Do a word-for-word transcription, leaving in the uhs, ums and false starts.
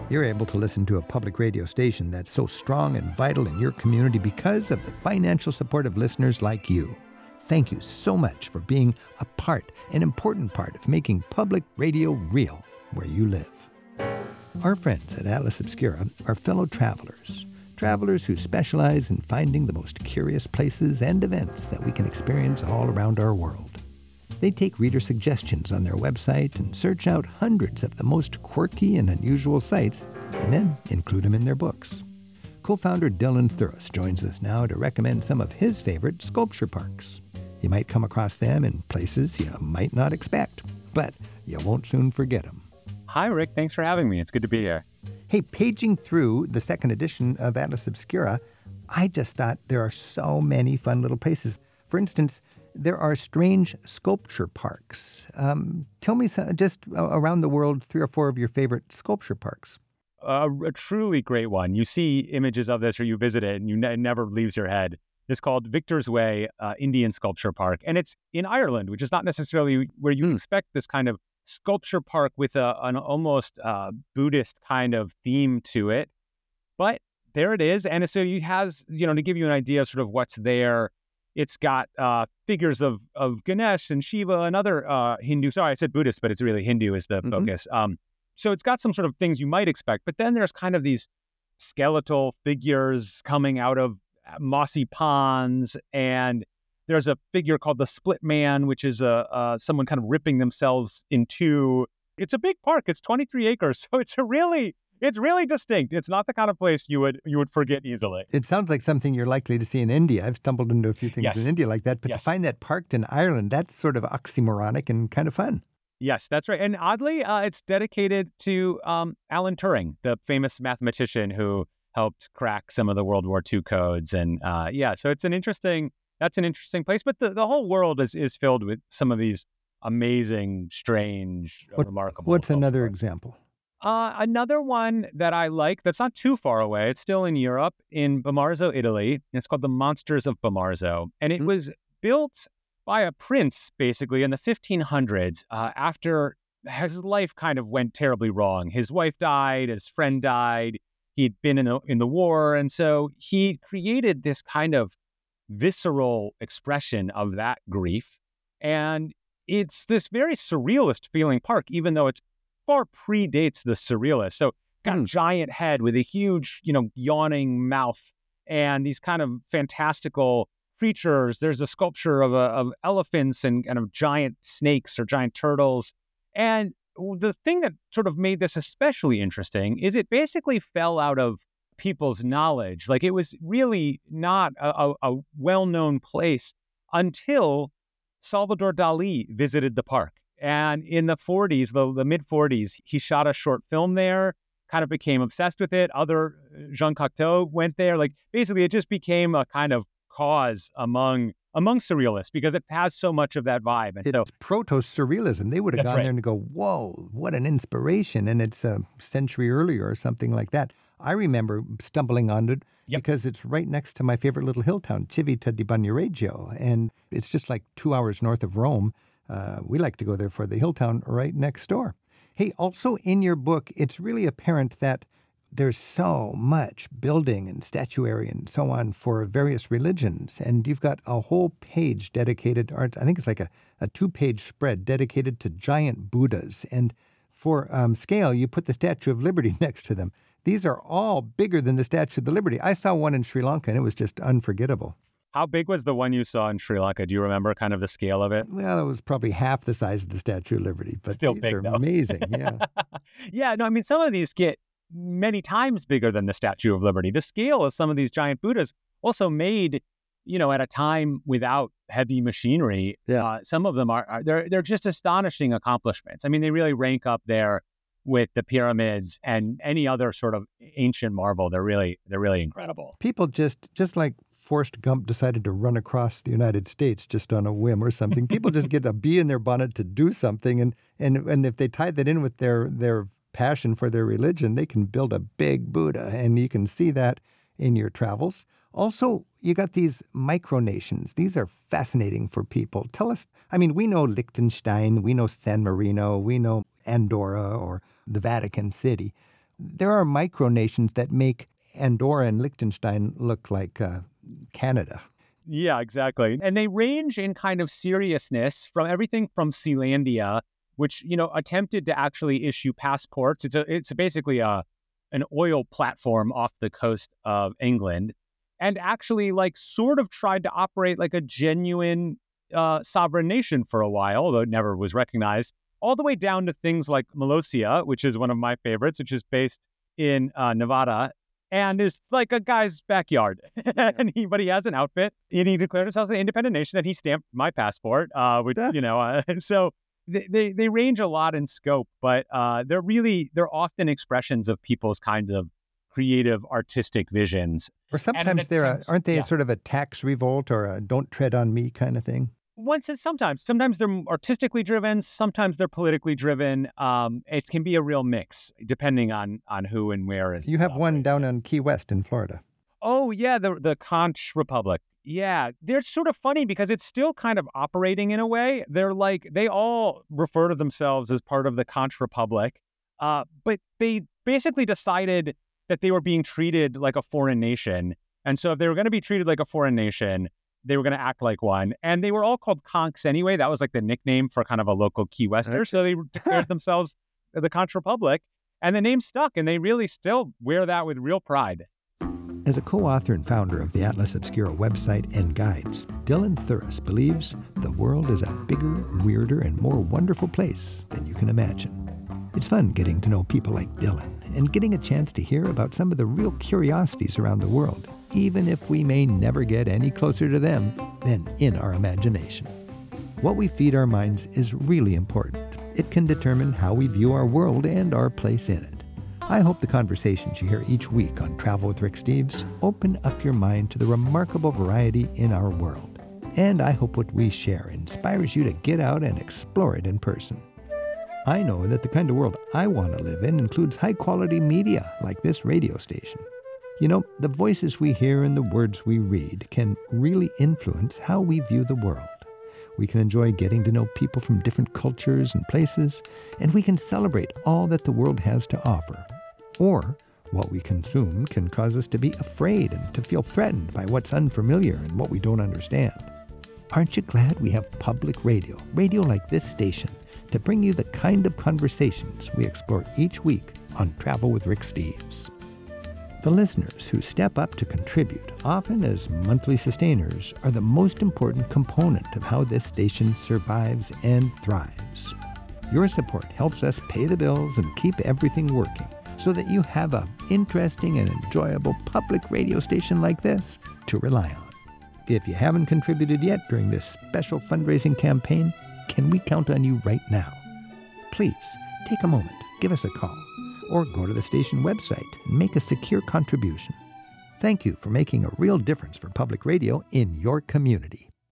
You're able to listen to a public radio station that's so strong and vital in your community because of the financial support of listeners like you. Thank you so much for being a part, an important part of making public radio real where you live. Our friends at Atlas Obscura are fellow travelers. Travelers who specialize in finding the most curious places and events that we can experience all around our world. They take reader suggestions on their website and search out hundreds of the most quirky and unusual sites, and then include them in their books. Co-founder Dylan Thuras joins us now to recommend some of his favorite sculpture parks. You might come across them in places you might not expect, but you won't soon forget them. Hi, Rick. Thanks for having me. It's good to be here. Hey, paging through the second edition of Atlas Obscura, I just thought there are so many fun little places. For instance, there are strange sculpture parks. Um, tell me so, just around the world, three or four of your favorite sculpture parks. Uh, a truly great one. You see images of this or you visit it and you ne- it never leaves your head. It's called Victor's Way uh, Indian Sculpture Park. And it's in Ireland, which is not necessarily where you expect this kind of sculpture park with a, an almost uh, Buddhist kind of theme to it. But there it is. And so it has, you know, to give you an idea of sort of what's there, it's got uh, figures of, of Ganesh and Shiva and other uh, Hindu. Sorry, I said Buddhist, but it's really Hindu is the mm-hmm. focus. Um, so it's got some sort of things you might expect. But then there's kind of these skeletal figures coming out of mossy ponds. And there's a figure called the Split Man, which is a uh, someone kind of ripping themselves in two. It's a big park. It's twenty-three acres. So it's a really... It's really distinct. It's not the kind of place you would you would forget easily. It sounds like something you're likely to see in India. I've stumbled into a few things yes. in India like that. But yes. to find that parked in Ireland, that's sort of oxymoronic and kind of fun. Yes, that's right. And oddly, uh, it's dedicated to um, Alan Turing, the famous mathematician who helped crack some of the World War Two codes. And uh, yeah, so it's an interesting, that's an interesting place. But the, the whole world is, is filled with some of these amazing, strange, what, remarkable. What's another parks. example? Uh, another one that I like that's not too far away, it's still in Europe, in Bamarzo, Italy. It's called the Monsters of Bamarzo. And it mm-hmm. was built by a prince, basically, in the fifteen hundreds, uh, after his life kind of went terribly wrong. His wife died, his friend died, he'd been in the, in the war. And so he created this kind of visceral expression of that grief. And it's this very surrealist feeling park, even though it's far predates the surrealist. So got mm. a giant head with a huge, you know, yawning mouth and these kind of fantastical creatures. There's a sculpture of, a, of elephants and kind of giant snakes or giant turtles. And the thing that sort of made this especially interesting is it basically fell out of people's knowledge. Like it was really not a, a, a well-known place until Salvador Dali visited the park. And in the forties, the, the mid-forties, he shot a short film there, kind of became obsessed with it. Other, Jean Cocteau went there. Like, basically, it just became a kind of cause among among surrealists because it has so much of that vibe. And it's so, proto-surrealism. They would have gone right. there and go, whoa, what an inspiration. And it's a century earlier or something like that. I remember stumbling on it yep. because it's right next to my favorite little hill town, Civita di Bagnoregio. And it's just like two hours north of Rome. Uh, we like to go there for the hill town right next door. Hey, also in your book, it's really apparent that there's so much building and statuary and so on for various religions. And you've got a whole page dedicated, or I think it's like a, a two-page spread dedicated to giant Buddhas. And for um, scale, you put the Statue of Liberty next to them. These are all bigger than the Statue of the Liberty. I saw one in Sri Lanka, and it was just unforgettable. How big was the one you saw in Sri Lanka? Do you remember kind of the scale of it? Well, it was probably half the size of the Statue of Liberty, but Still these big, are though. amazing. Yeah. yeah, no, I mean, some of these get many times bigger than the Statue of Liberty. The scale of some of these giant Buddhas also made, you know, at a time without heavy machinery. Yeah. Uh, some of them are, are they're they're just astonishing accomplishments. I mean, they really rank up there with the pyramids and any other sort of ancient marvel. They're really they're really incredible. People just just like Forrest Gump decided to run across the United States just on a whim or something. People just get a bee in their bonnet to do something, and and and if they tie that in with their their passion for their religion, they can build a big Buddha, and you can see that in your travels. Also, you got these micronations. These are fascinating for people. Tell us, I mean, we know Liechtenstein, we know San Marino, we know Andorra or the Vatican City. there are micronations that make Andorra and Liechtenstein look like uh, Canada. Yeah, exactly. And they range in kind of seriousness from everything from Sealandia, which, you know, attempted to actually issue passports. It's a, it's basically a an oil platform off the coast of England, and actually like sort of tried to operate like a genuine uh, sovereign nation for a while, although it never was recognized, all the way down to things like Molossia, which is one of my favorites, which is based in uh, Nevada, and is like a guy's backyard. and he, but he has an outfit, and he declared himself an independent nation, and he stamped my passport, uh, which, you know, uh, so they, they, they range a lot in scope, but uh, they're really, they're often expressions of people's kinds of creative, artistic visions. Or sometimes they're, a, aren't they yeah. sort of a tax revolt or a don't tread on me kind of thing? Once it's sometimes, sometimes they're artistically driven, sometimes they're politically driven. Um, it can be a real mix depending on on who and where is. You have operating. One down on Key West in Florida. Oh yeah, the the Conch Republic. Yeah, they're sort of funny because it's still kind of operating in a way. They're like they all refer to themselves as part of the Conch Republic, uh, but they basically decided that they were being treated like a foreign nation, and so if they were going to be treated like a foreign nation, they were going to act like one. And they were all called Conchs anyway. That was like the nickname for kind of a local Key Wester. So they declared themselves the Conch Republic, and the name stuck, and they really still wear that with real pride. As a co-author and founder of the Atlas Obscura website and guides, Dylan Thuras believes the world is a bigger, weirder, and more wonderful place than you can imagine. It's fun getting to know people like Dylan and getting a chance to hear about some of the real curiosities around the world, even if we may never get any closer to them than in our imagination. What we feed our minds is really important. It can determine how we view our world and our place in it. I hope the conversations you hear each week on Travel with Rick Steves open up your mind to the remarkable variety in our world. And I hope what we share inspires you to get out and explore it in person. I know that the kind of world I want to live in includes high-quality media like this radio station. You know, the voices we hear and the words we read can really influence how we view the world. We can enjoy getting to know people from different cultures and places, and we can celebrate all that the world has to offer. Or, what we consume can cause us to be afraid and to feel threatened by what's unfamiliar and what we don't understand. Aren't you glad we have public radio, radio like this station, to bring you the kind of conversations we explore each week on Travel with Rick Steves? The listeners who step up to contribute, often as monthly sustainers, are the most important component of how this station survives and thrives. Your support helps us pay the bills and keep everything working so that you have an interesting and enjoyable public radio station like this to rely on. If you haven't contributed yet during this special fundraising campaign, can we count on you right now? Please take a moment, give us a call, or go to the station website and make a secure contribution. Thank you for making a real difference for public radio in your community.